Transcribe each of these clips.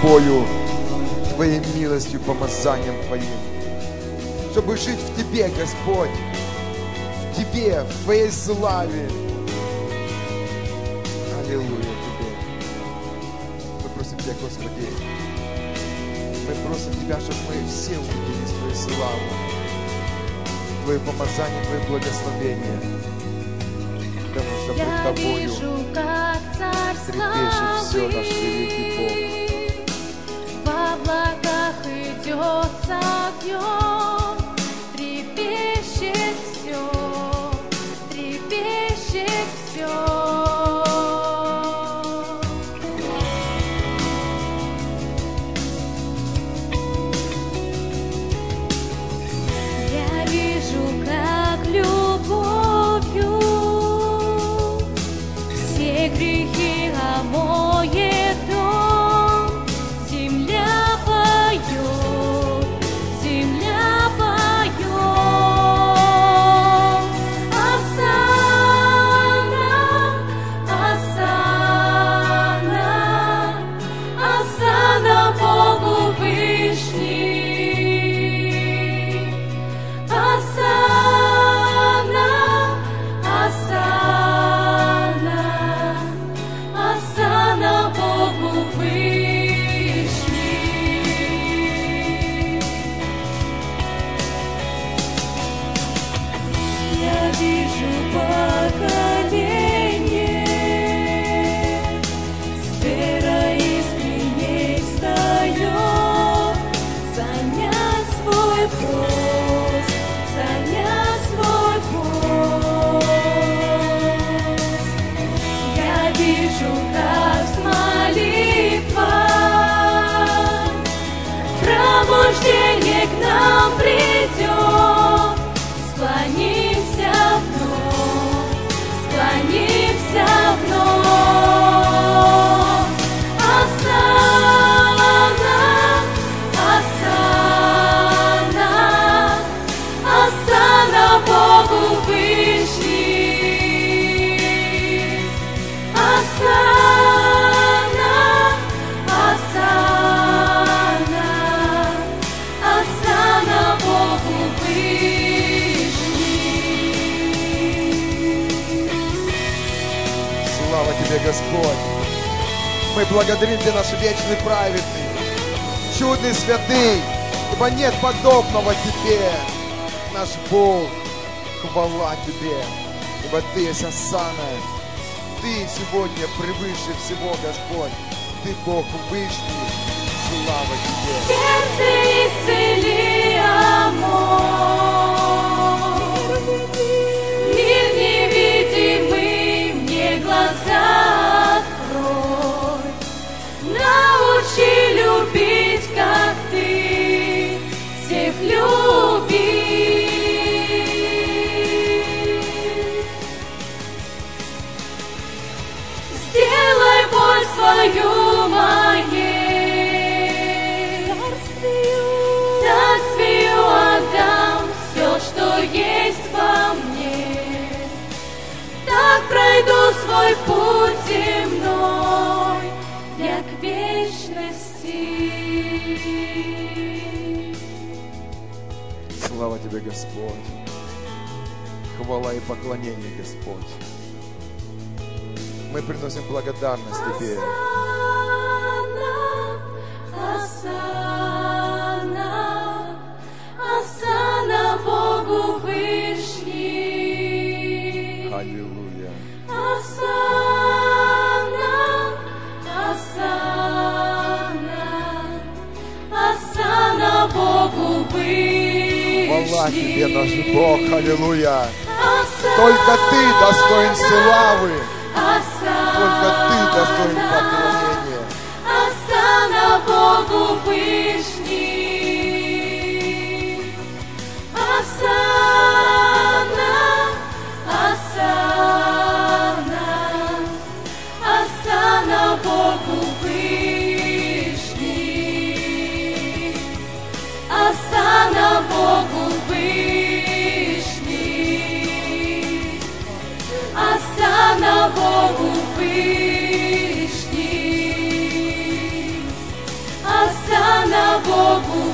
Тобою, Твоей милостью, помазанием Твоим. Чтобы жить в Тебе, Господь, в Тебе, в Твоей славе. Аллилуйя Тебе. Мы просим Тебя, Господи, мы просим Тебя, чтобы мы все увидели Твою славу, Твое помазание, Твое благословение. Потому что пред Тобою трепещет все наш великий Бог. Во облаках идет с огнем, трепещет все, трепещет все. Я вижу, как любовью все грехи омоет он. Земля поет, земля поет. Осанна, осанна, осанна Богу Вышний. Осанна, осанна, осанна Богу Вышний. Я вижу поколение, с верой искренней встает, занять свой пост, занять свой пост. Я вижу, как с молитвой пробуждение к нам придет. Склонимся вновь, склонимся вновь. Осанна, осанна, осанна Богу Вышний. Осанна, осанна, осанна Богу Вышний. Слава Тебе, Господь! Мы благодарим Тебя, наш вечный праведный, чудный святый, ибо нет подобного Тебе, наш Бог. Хвала Тебе, ибо Ты есть Осанна. Ты сегодня превыше всего, Господь. Ты Бог Вышний. Слава Тебе! Сердце исцели, амор. Мир невидимый мне глаза открой. Научи любить, как Ты всех любишь. Сделай боль свою моей. Царствию отдам все, что есть во мне. Так пройду свой путь земной, я к вечности. Слава Тебе, Господь! Хвала и поклонение, Господь! Мы приносим благодарность Тебе. Осанна, осанна Богу Вышний. Аллилуйя! Осанна, осанна, осанна Богу Вышний. Хвала Тебе, наш Бог! Аллилуйя! Осанна, Только Ты достоин славы! осанна, Только Ты достоин поклонения! осанна Богу Вышний. Осанна, осанна, осанна Богу Вышний. Осанна Богу Вышний. Осанна Богу Вышний.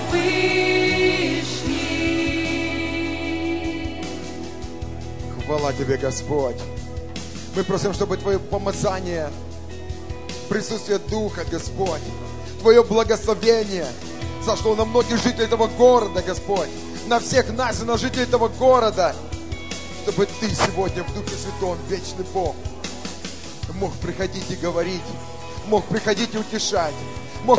Всевышний. Хвала Тебе, Господь. Мы просим, чтобы Твое помазание, присутствие Духа, Господь, Твое благословение сошло на многих жителей этого города, Господь, на всех нас и на жителей этого города, чтобы Ты сегодня в Духе Святом, вечный Бог, мог приходить и говорить, мог приходить и утешать,